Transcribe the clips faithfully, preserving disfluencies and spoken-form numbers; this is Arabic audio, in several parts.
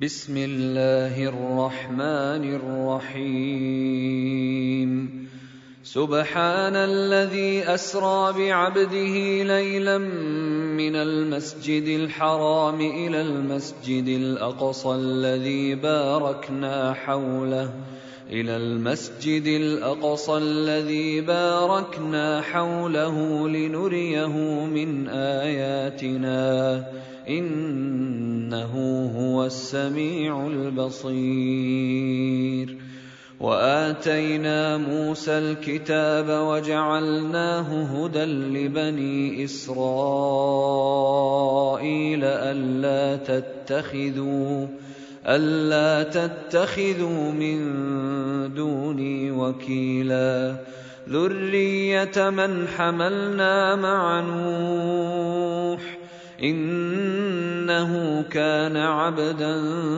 بسم الله الرحمن الرحيم سبحان الذي أسرى بعبده ليلا من المسجد الحرام إلى المسجد الأقصى الذي باركنا حوله إلى المسجد الأقصى الذي باركنا حوله لنريه من آياتنا إنه هو السميع البصير. وآتينا موسى الكتاب وجعلناه هدى لبني إسرائيل ألا تتخذوا ألا تتخذوا من دوني وكيلا ذرية من حملنا مع نوح إنه كان عبدا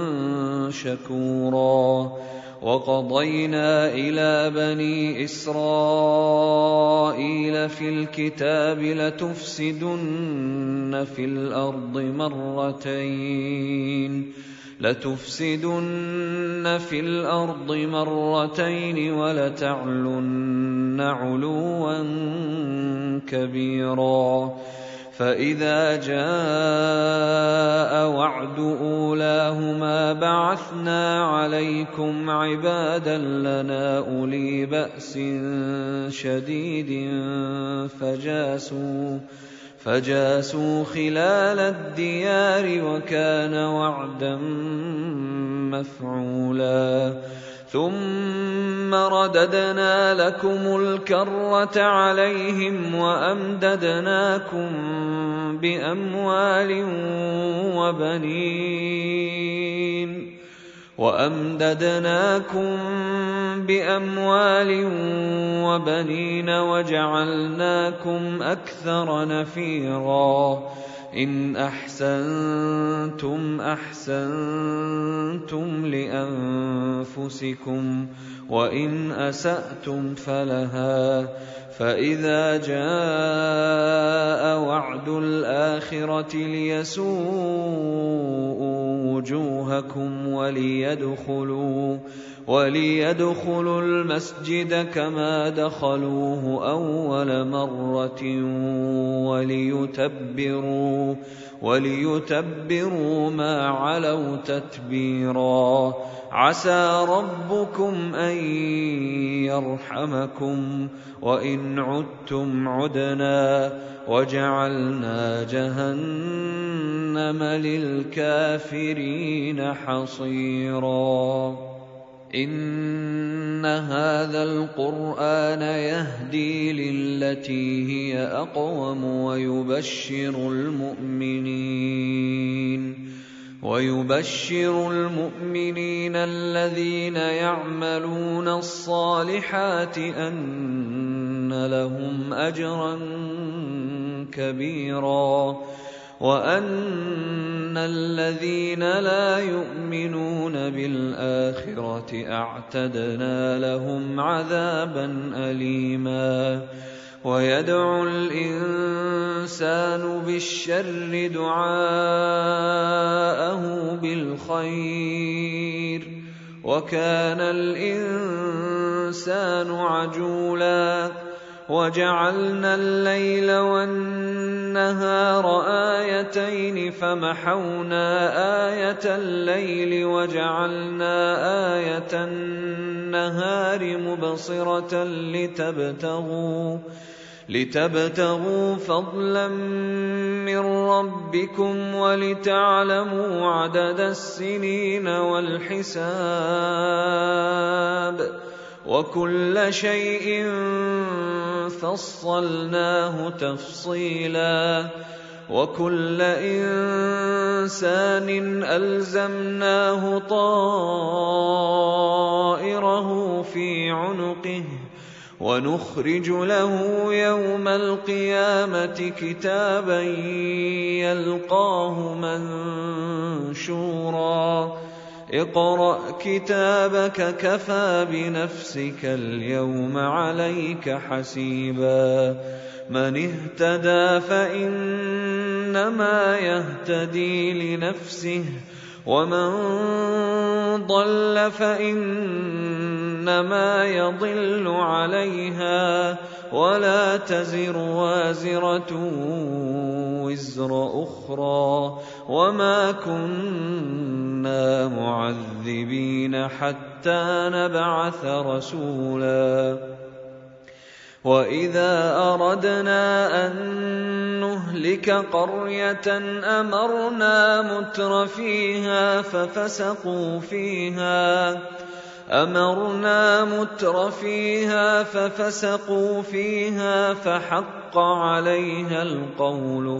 شكورا. وقضينا إلى بني إسرائيل في الكتاب لتفسدن في الأرض مرتين لتفسدن في الأرض مرتين ولتعلن علوا كبيرا. فإذا جاء وعد أولاهما بعثنا عليكم عبادا لنا أولي بأس شديد فجاسوا فجاسوا خلال الديار وكان وعدا مفعولا. ثم رددنا لكم الكرة عليهم وأمددناكم بأموال وبنين وأمددناكم بأموال وبنين وجعلناكم أكثر نفيرا. إن أحسنتم أحسنتم لأنفسكم وإن أسأتم فلها. فإذا جاء وعد الآخرة ليسوءوا وجوهكم وليدخلوا وليدخلوا المسجد كما دخلوه أول مرة وليتبروا وليتبروا ما علوا تتبيرا. عسى ربكم أن يرحمكم وإن عدتم عدنا وجعلنا جهنم للكافرين حصيرا. إن هذا القرآن يهدي للتي هي أقوم ويبشر المؤمنين ويبشر المؤمنين الذين يعملون الصالحات أن لهم أجرا كبيرا وأن الذين لا يؤمنون بالآخرة أعتدنا لهم عذابا أليما. ويدعو الإنسان بالشر دعاءه بالخير وكان الإنسان عجولا. وجعلنا الليل والنهار آيتين فمحونا آية الليل وجعلنا آية النهار مبصرة لتبتغوا لتبتغوا فضلا من ربكم ولتعلموا عدد السنين والحساب وكل شيء فصلناه تفصيلا. وكل إنسان ألزمناه طائره في عنقه ونخرج له يوم القيامة كتابا يلقاه منشورا. اقرأ كتابك كفى بنفسك اليوم عليك حسيبا. من اهتدى فإنما يهتدي لنفسه ومن ضل فإنما يضل عليها ولا تزر وازرة وزر أخرى وما كنا معذبين حتى نبعث رسولا وإذا أردنا أن نهلك قرية أمرنا متر فيها ففسقوا فيها أمرنا متر فيها ففسقوا فيها فحق عليها القول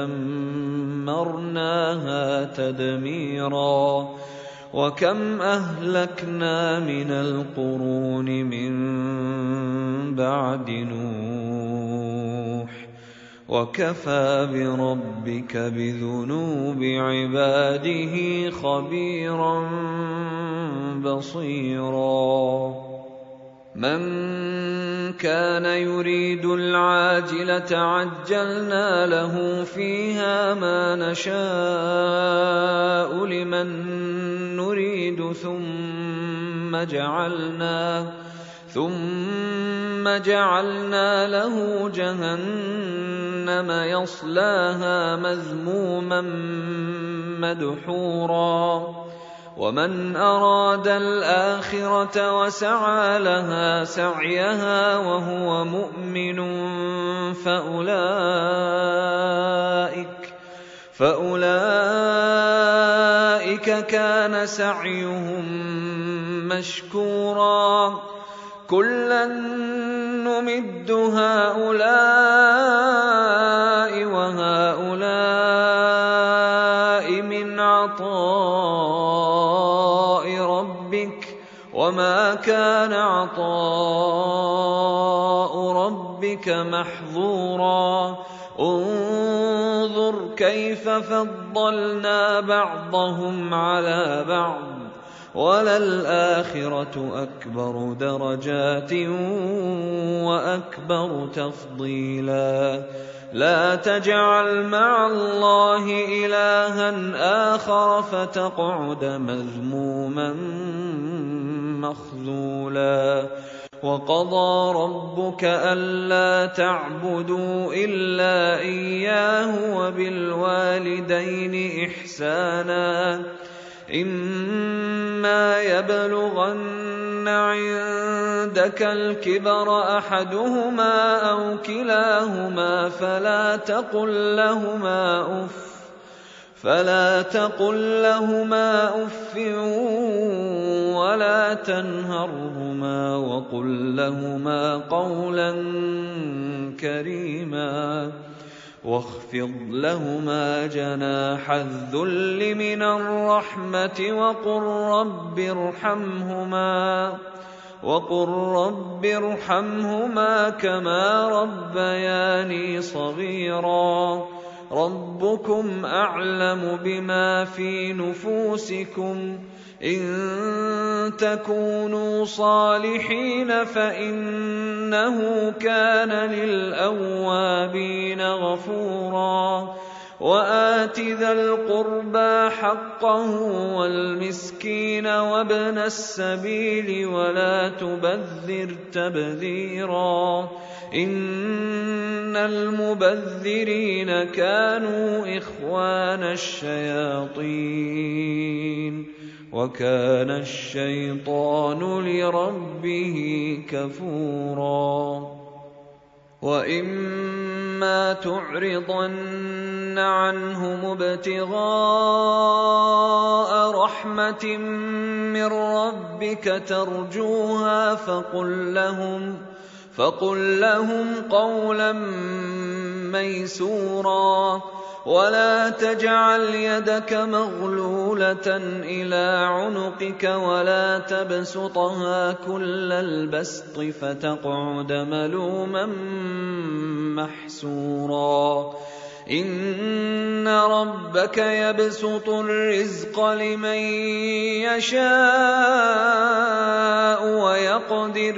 فدمرناها تدميرا وكم أهلكنا من القرون من بعد نوح وكفى بربك بذنوب عباده خبيرا بصيرا من كان يريد العاجلة عجلنا له فيها ما نشاء لمن نريد ثم جعلنا ثم جعلنا له جهنم يصلاها مذموما مدحورا ومن أراد الآخرة وسعى لها سعيها وهو مؤمن فأولئك فأولئك كان سعيهم مشكورا كلا نمد هؤلاء وهؤلاء من عطاء ربك وما كان عطاء ربك محظورا انظر كيف فضلنا بعضهم على بعض وللآخرة أكبر درجات وأكبر تفضيلا لا تجعل مع الله إلها آخر فتقعد مذموما مخذولا وقضى ربك ألا تعبدوا إلا إياه وبالوالدين إحسانا إما يبلغن عندك الكبر أحدهما أو كلاهما فلا تقل لهما أف فلا تقل لهما أف ولا تنهرهما وقل لهما قولا كريما واخفض لهما جناح الذل من الرحمة وقل رب ارحمهما وقل رب ارحمهما كما ربياني صغيرا ربكم أعلم بما في نفوسكم إن تكونوا صالحين فإنه كان للأوابين غفورا وآت ذا القربى حقه والمسكين وابن السبيل ولا تبذر تبذيرا إن المبذرين كانوا إخوان الشياطين وكان الشيطان لربه كفورا وإما تعرضن عنهم ابتغاء رحمة من ربك ترجوها فقل لهم فقل لهم قولا ميسورا ولا تجعل يدك مغلولة إلى عنقك ولا تبسطها كل البسط فتقعد ملوما محسورا إن ربك يبسط الرزق لمن يشاء ويقدر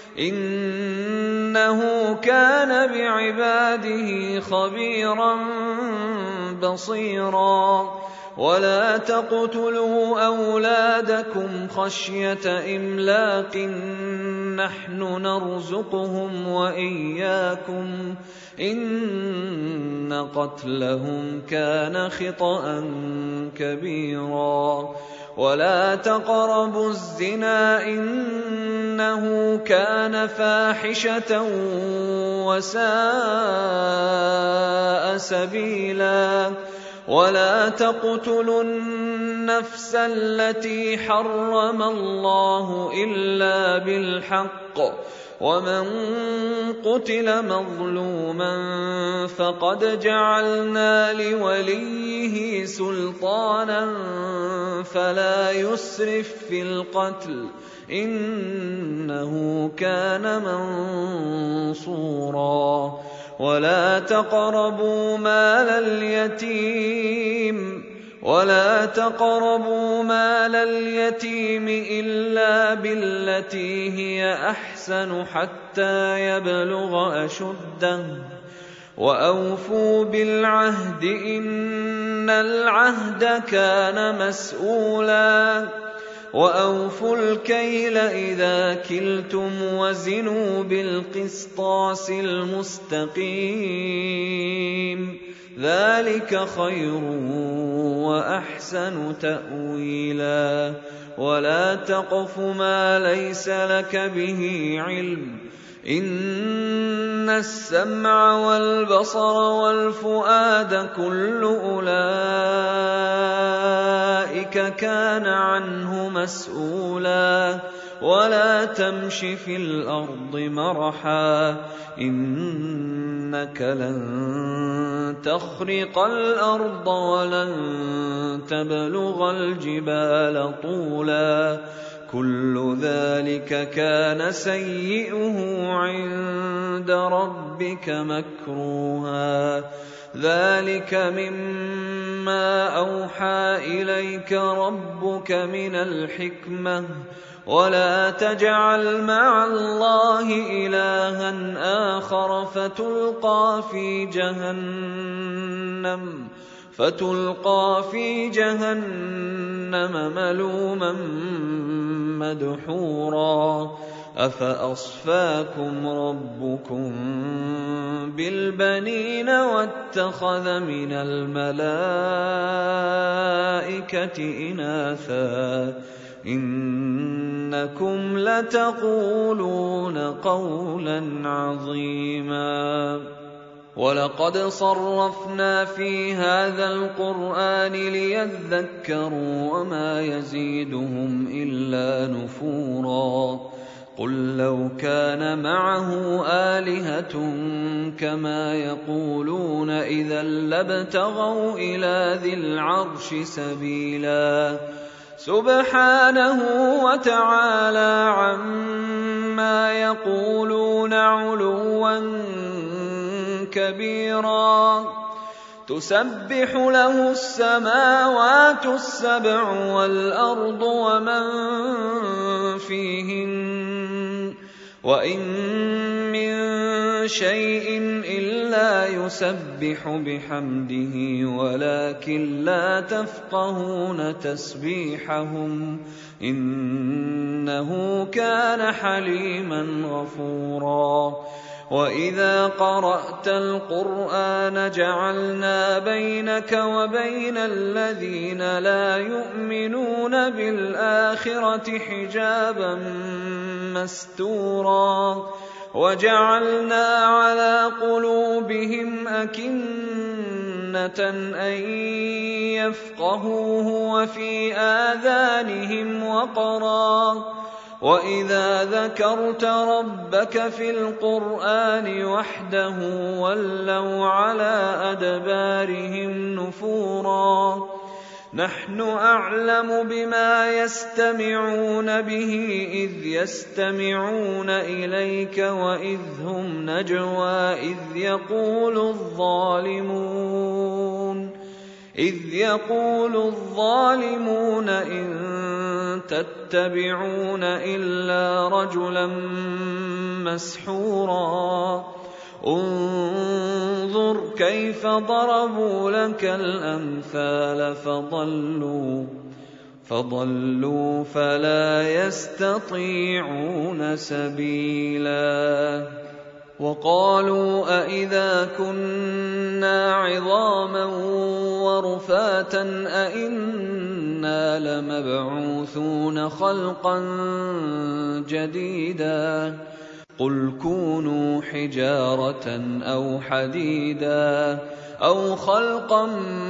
إنه كان بعباده خبيرا بصيرا ولا تقتلوا أولادكم خشية إملاق نحن نرزقهم وإياكم إن قتلهم كان خطأ كبيرا ولا تقربوا الزنا إنه كان فاحشة وساء سبيلا ولا تقتلوا النفس التي حرم الله إلا بالحق ومن قتل مظلوما فقد جعلنا لوليه سلطانا فلا يسرف في القتل إنه كان منصورا ولا تقربوا مال اليتيم ولا تقربوا مال اليتيم إلا بالتي هي أحسن حتى يبلغ أشده وأوفوا بالعهد إن العهد كان مسؤولا وأوفوا الكيل إذا كلتم وزنوا بالقسطاس المستقيم ذلك خير وأحسن تأويلا ولا تقف ما ليس لك به علم إن السمع والبصر والفؤاد كل أولئك كان عنه مسؤولا ولا تمش في الأرض مرحا إنك لن تخرق الأرض ولن تبلغ الجبال طولا كل ذلك كان سيئه عند ربك مكروها ذلك مما أوحى إليك ربك من الحكمة ولا تجعل مع الله إلها آخر فتلقى في جهنم فتلقى في جهنم ملوما مدحورا أفأصفاكم ربكم بالبنين واتخذ من الملائكة إناثا إنكم لتقولون قولا عظيما ولقد صرفنا في هذا القرآن ليذكروا وما يزيدهم إلا نفورا قل لو كان معه آلهة كما يقولون إذا لابتغوا إلى ذي العرش سبيلا سبحانه وتعالى عما يقولون علوا كبيرا تسبح له السماوات السبع والأرض ومن فيهن وإن من شيء إلا يسبح بحمده ولكن لا تفقهون تسبيحهم إنه كان حليما غفورا وإذا قرأت القرآن جعلنا بينك وبين الذين لا يؤمنون بالآخرة حجابا مستورا وجعلنا على قلوبهم أكنة أن يفقهوه وفي آذانهم وقرا وإذا ذكرت ربك في القرآن وحده ولوا على أدبارهم نفورا نحن أعلم بما يستمعون به إذ يستمعون إليك وإذ هم نجوى إذ يقول الظالمون إذ يقول الظالمون إن تتبعون إلا رجلا مسحورا انظر كيف ضربوا لك الأمثال فضلوا فضلوا فلا يستطيعون سبيلا وقالوا أئذا كنا عظاما ورفاتا أئنا لمبعوثون خلقا جديدا قل كونوا حجارة أو حديدا أو خلقا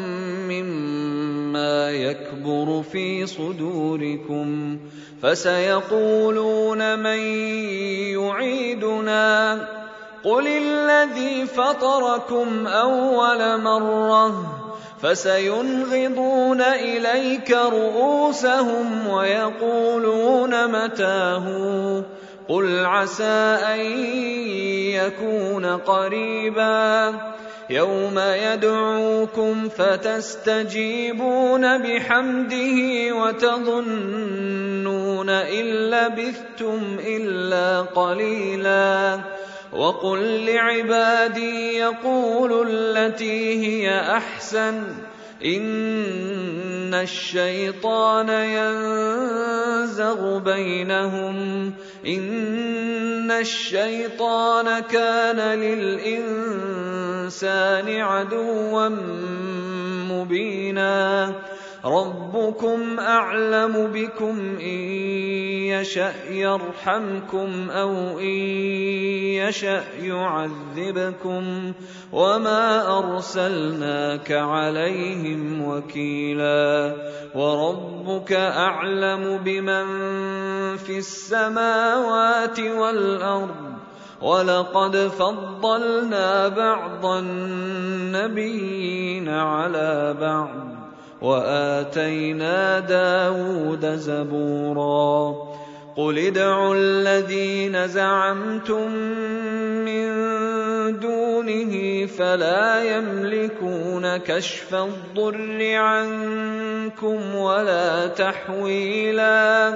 مما يكبر في صدوركم فسيقولون من يعيدنا قل الذي فطركم أول مرة فسينغضون إليك رؤوسهم ويقولون متاه قل عسى أن يكون قريبا يوم يدعوكم فتستجيبون بحمده وتظنون إن لبثتم إلا قليلا وقل لعبادي يقولوا التي هي أحسن إن الشيطان ينزغ بينهم إن الشيطان كان للإنسان عدوا مبينا ربكم أعلم بكم إن يشأ يرحمكم أو إن يشأ يعذبكم وما أرسلناك عليهم وكيلا وربك أعلم بمن في السماوات والأرض ولقد فضلنا بعض النبيين على بعض وآتينا داود زبورا قل ادعوا الذين زعمتم من دونه فلا يملكون كشف الضر عنكم ولا تحويلا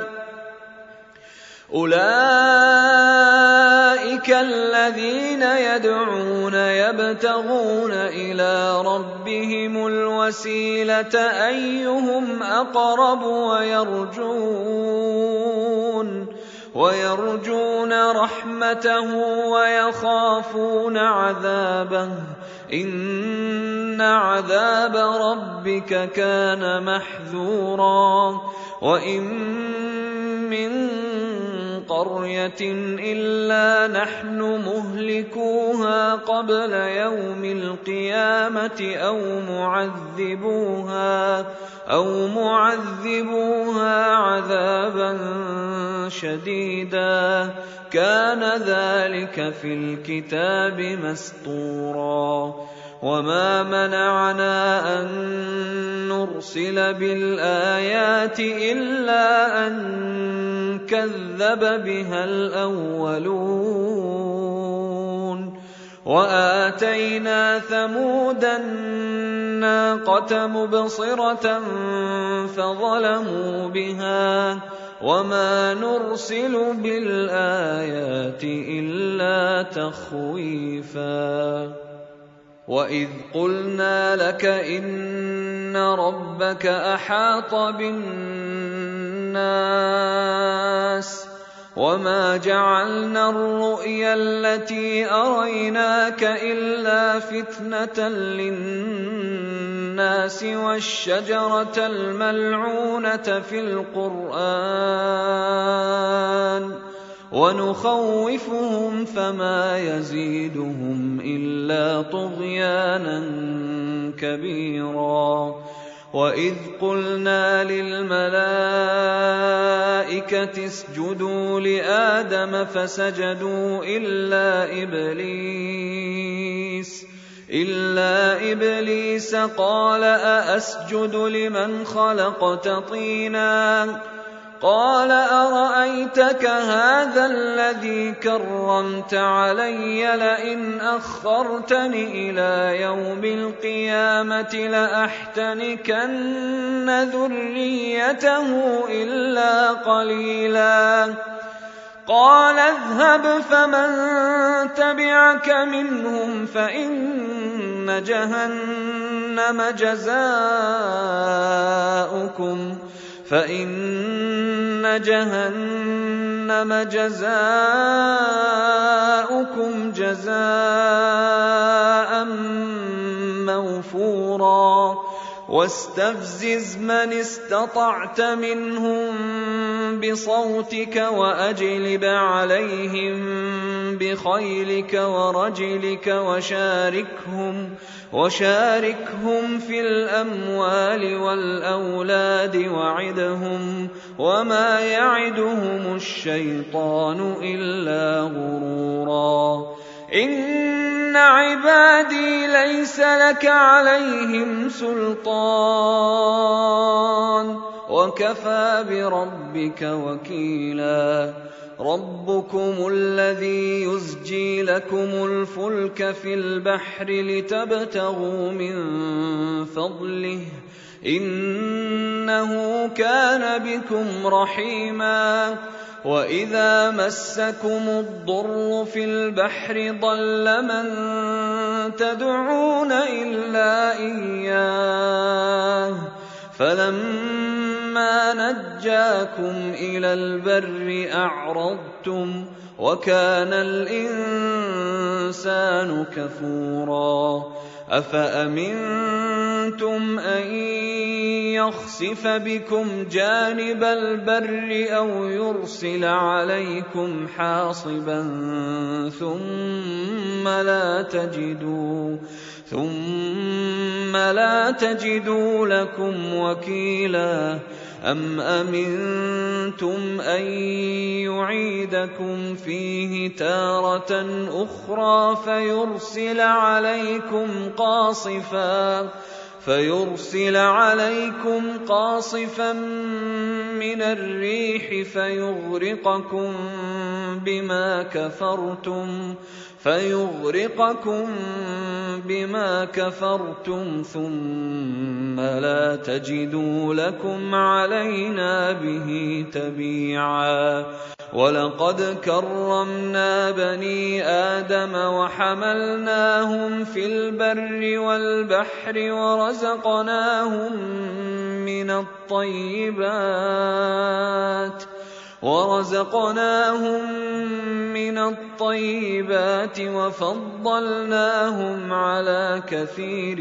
أولئك الذين يدعون يبتغون إلى ربهم الوسيلة أيهم أقرب ويرجون ويرجون رحمته ويخافون عذابه إن عذاب ربك كان محذورا وإن من قرية إلا نحن مهلكوها قبل يوم القيامة أو معذبوها أو معذبوها عذابا شديدا كان ذلك في الكتاب مسطورا وما منعنا أن نرسل بالآيات إلا أن كذب بها الأولون وآتينا ثمود الناقة مبصرة فظلموا بها وما نرسل بالآيات إلا تخويفا وإذ قلنا لك إن ربك أحاط بالناس وما جعلنا الرؤيا التي أريناك إلا فتنة للناس والشجرة الملعونة في القرآن ونخوفهم فما يزيدهم إلا طغيانا كبيرا وإذ قلنا للملائكة اسجدوا لآدم فسجدوا إلا إبليس إلا إبليس قال أأسجد لمن خلقت طينا قال أرأيتك هذا الذي كرمت علي لئن أخرتني إلى يوم القيامة لأحتنكن ذريته إلا قليلا قال اذهب فمن تبعك منهم فإن جهنم جزاؤكم فإن جهنم جزاؤكم جزاء موفورا واستفزز من استطعت منهم بصوتك وأجلب عليهم بخيلك ورجلك وشاركهم وشاركهم في الأموال والأولاد وعدهم وما يعدهم الشيطان إلا غرورا إن عبادي ليس لك عليهم سلطان وكفى بربك وكيلا ربكم الذي يزجي لكم الفلك في البحر لتبتغوا من فضله إنه كان بكم رحيما وإذا مسكم الضر في البحر ضل من تدعون إلا إياه فلما نجاكم إلى البر أعرضتم وكان الإنسان كفورا أفأمنتم أن يخسف بكم جانب البر أو يرسل عليكم حاصبا ثم لا تجدوا ثم لا تجدوا لكم وكيلا أم أمنتم أن يعيدكم فيه تارة أخرى فيرسل عليكم قاصفا فيرسل عليكم قاصفا من الريح فيغرقكم بما كفرتم فيغرقكم بما كفرتم ثم لا تجدوا لكم علينا به تبيعا ولقد كرمنا بني آدم وحملناهم في البر والبحر ورزقناهم من الطيبات ورزقناهم من الطيبات وفضلناهم على كثير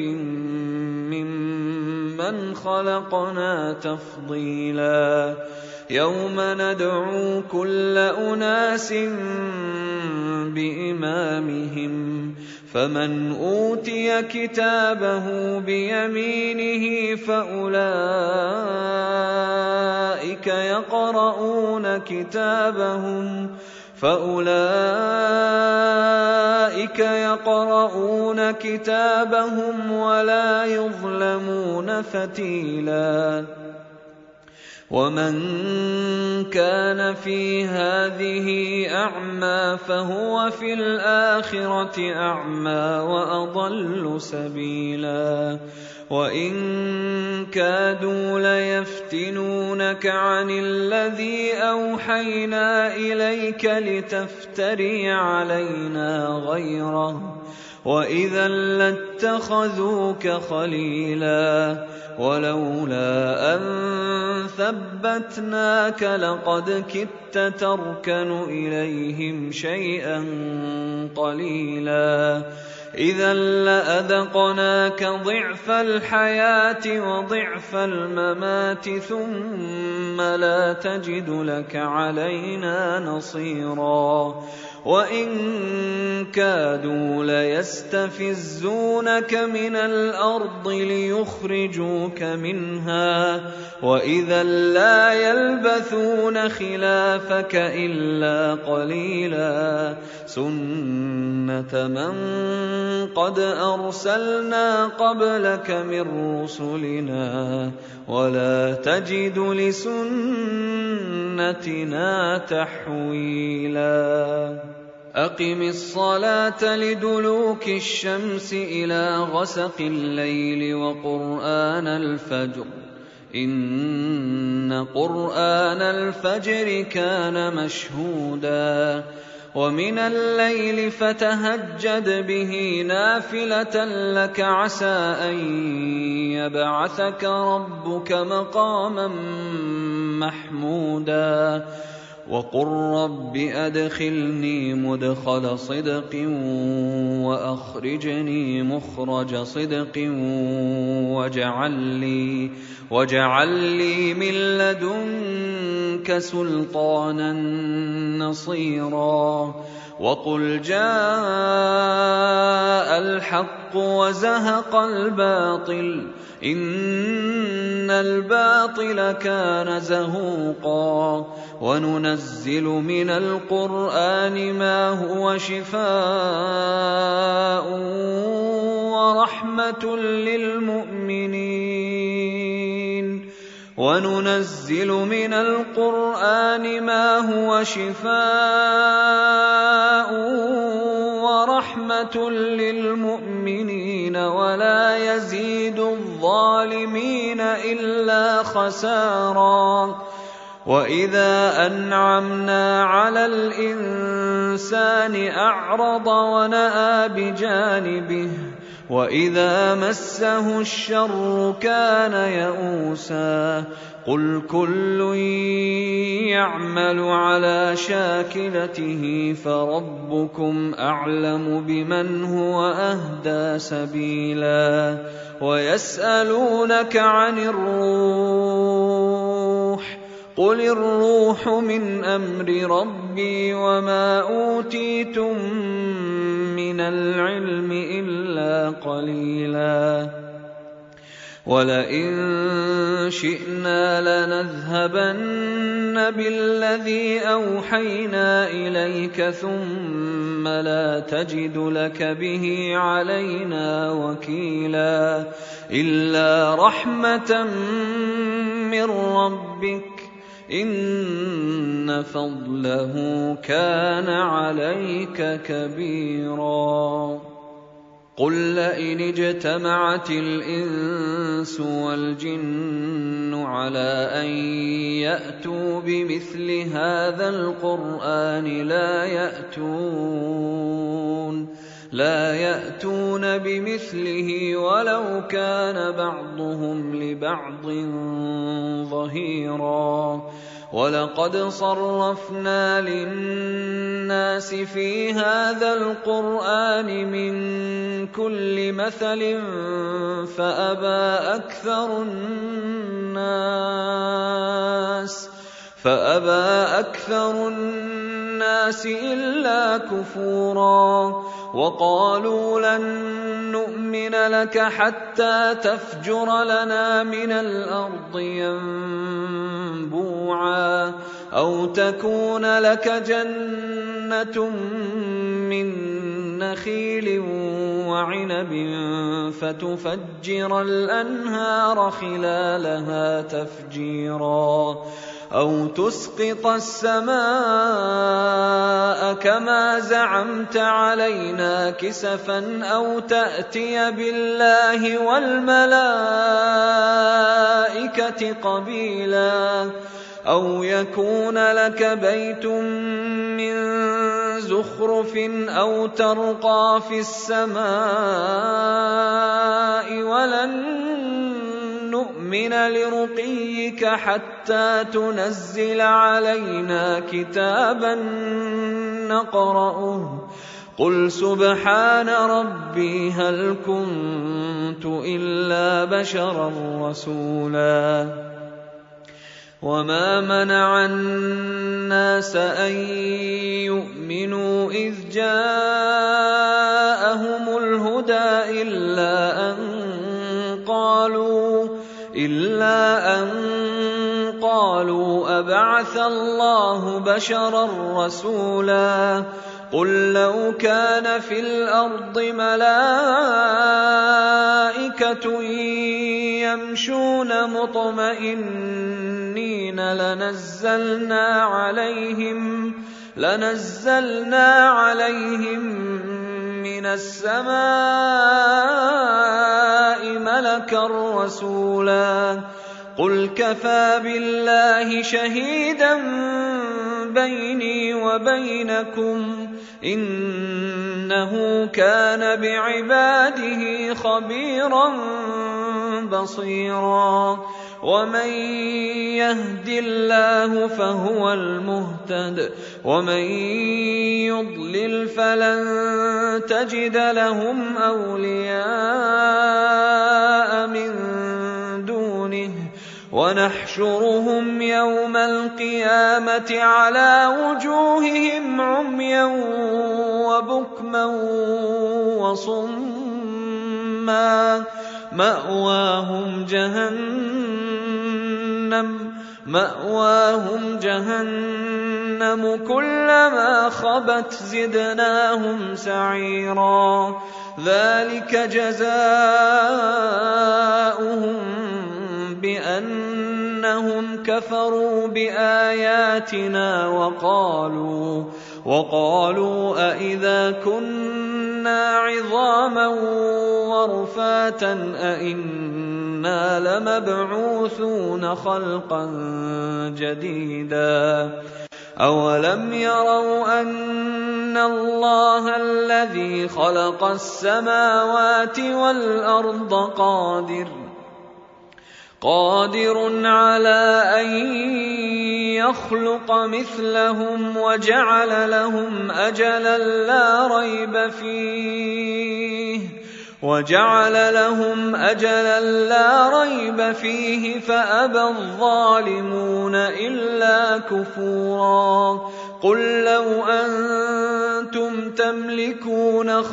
ممن خلقنا تفضيلا يوم ندعو كل أناس بإمامهم فمن أوتي كتابه بيمينه فأولئك يقرؤون كتابهم فأولئك يقرؤون كتابهم ولا يظلمون فتيلا ومن كان في هذه أعمى فهو في الآخرة أعمى وأضل سبيلا وإن كادوا ليفتنونك عن الذي أوحينا إليك لتفتري علينا غيره وإذا لاتخذوك خليلا ولولا أن ثبتناك لقد كدت تركن إليهم شيئا قليلا إذا لأذقناك ضعف الحياة وضعف الممات ثم لا تجد لك علينا نصيرا وإن كادوا ليستفزونك من الأرض ليخرجوك منها وإذا لا يلبثون خلافك إلا قليلا سنة من قد أرسلنا قبلك من رسلنا ولا تجد لسنتنا تحويلا أقم الصلاة لدلوك الشمس إلى غسق الليل وقرآن الفجر إن قرآن الفجر كان مشهودا ومن الليل فتهجد به نافلة لك عسى أن يبعثك ربك مقاما محمودا وقل رب أدخلني مدخل صدق وأخرجني مخرج صدق واجعل لي, واجعل لي من لدنك سلطانا نصيرا وقل جاء الحق وزهق الباطل إن الباطل كان زهوقا وننزل من القرآن ما هو شفاء ورحمة للمؤمنين وننزل من القرآن ما هو شفاء ورحمة للمؤمنين ولا يزيد الظالمين إلا خسارا وإذا أنعمنا على الإنسان أعرض ونأى بجانبه وإذا مسه الشر كان يئوسا قل كل يعمل على شاكلته فربكم أعلم بمن هو أهدى سبيلا ويسألونك عن الروح قل الروح من أمر ربي وما أوتيتم من العلم إلا قليلا ولئن شئنا لنذهبن بالذي أوحينا إليك ثم لا تجد لك به علينا وكيلا إلا رحمة من ربك إن فضله كان عليك كبيرا قل لئن اجتمعت الإنس والجن على أن يأتوا بمثل هذا القرآن لا يأتون لا يأتون بمثله ولو كان بعضهم لبعض ظهيرا ولقد صرفنا للناس في هذا القرآن من كل مثل فأبى أكثر الناس فأبى أكثر الناس إلا كفورا وقالوا لن نؤمن لك حتى تفجر لنا من الأرض ينبوعا أو تكون لك جنة من نخيل وعنب فتفجر الأنهار خلالها تفجيرا أو تسقط السماء كما زعمت علينا كسفا أو تأتي بالله والملائكة قبيلا أو يكون لك بيت من زخرف أو ترقى في السماء ولن نؤمن لرقيك حتى تنزل علينا كتابا نقرأه قل سبحان ربي هل كنت إلا بشرا رسولا وما منع الناس أن يؤمنوا إذ جاءهم الهدى إلا أن قالوا إلا أن قالوا أبعث الله بشرا رسولا قل لو كان في الأرض ملائكة يمشون مطمئنين لنزلنا عليهم لنزلنا عليهم من السماء ملكا رسولا قل كفى بالله شهيدا بيني وبينكم إنه كان بعباده خبيرا بصيرا ومن يهد الله فهو المهتد ومن يضلل فلن تجد لهم أولياء من دونه ونحشرهم يوم القيامة على وجوههم عميا وبكما وصما مأواهم جهنم مأواهم جهنم كلما خبت زدناهم سعيرا ذلك جزاؤهم بأنهم كفروا بآياتنا وقالوا وقالوا أئذا كنا عظاما ورفاتا أئنا لمبعوثون خلقا جديدا أولم يروا أن الله الذي خلق السماوات والأرض قادر قادر على أن يخلق مثلهم وجعل لهم أجلا لا ريب فيه وجعل لهم أجلا لا ريب فيه فأبى الظالمون إلا كفورا قل لو أنتم تملكون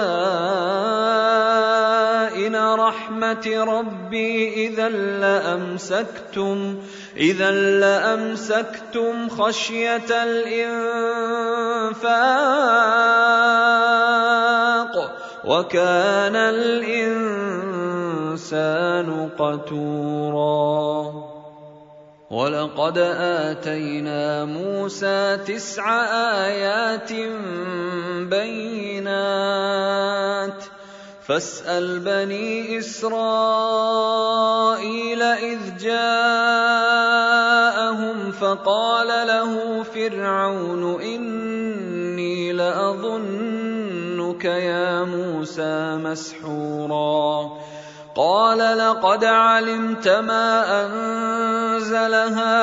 خزائن رحمة ربي إذا لأمسكتم إذا لأمسكتم خشية الإنفاق وكان الإنسان قتورا ولقد آتينا موسى تسع آيات بينات فاسأل بني إسرائيل إذ جاءهم فقال له فرعون إني لأظنك يا موسى مسحورا قال لقد علمت ما أنزل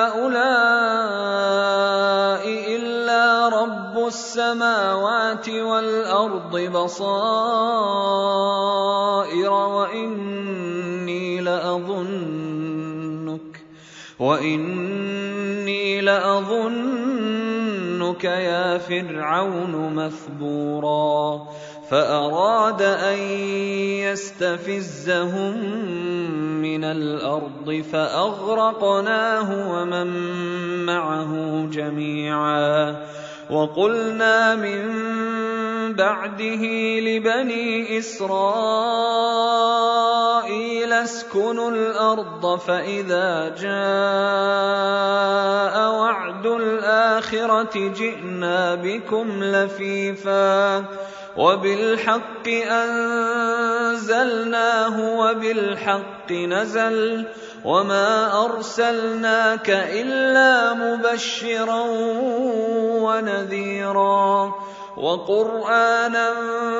هؤلاء إلا رب السماوات والأرض بصائر وإني لأظنك وإني لأظنك يا فرعون مثبورا فأراد أن يستفزهم من الأرض فأغرقناه ومن معه جميعا وقلنا من بعده لبني إسرائيل اسكنوا الأرض فإذا جاء وعد الآخرة جئنا بكم لفيفا وبالحق أنزلناه وبالحق نزل وما أرسلناك إلا مبشرا ونذيرا وقرآنا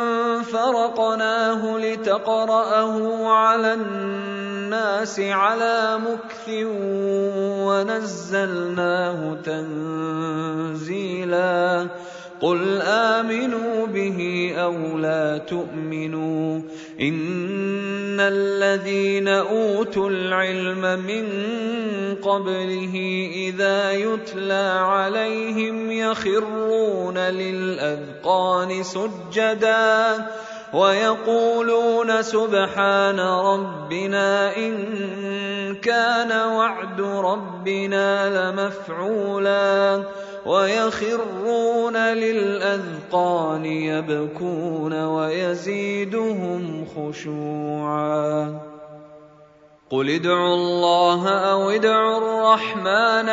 فرقناه لتقرأه على الناس على مكث ونزلناه تنزيلا قل آمنوا به أو لا تؤمنوا إن الذين أوتوا العلم من قبله إذا يتلى عليهم يخرون للأذقان سجدا ويقولون سبحان ربنا إن كان وعد ربنا لمفعولا ويخرون للأذقان يبكون ويزيدهم خشوعا قل ادعوا الله أو ادعوا الرحمن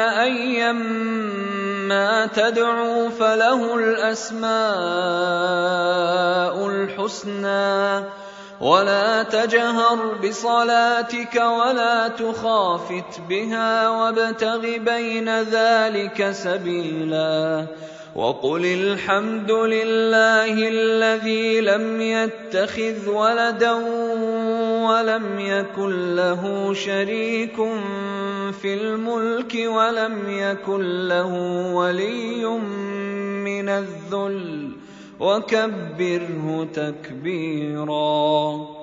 أيما تدعوا فله الأسماء الحسنى ولا تجهر بصلاتك ولا تخافت بها وابتغ بين ذلك سبيلا وقل الحمد لله الذي لم يتخذ ولدا ولم يكن له شريك في الملك ولم يكن له ولي من الذل وكبره تكبيرا.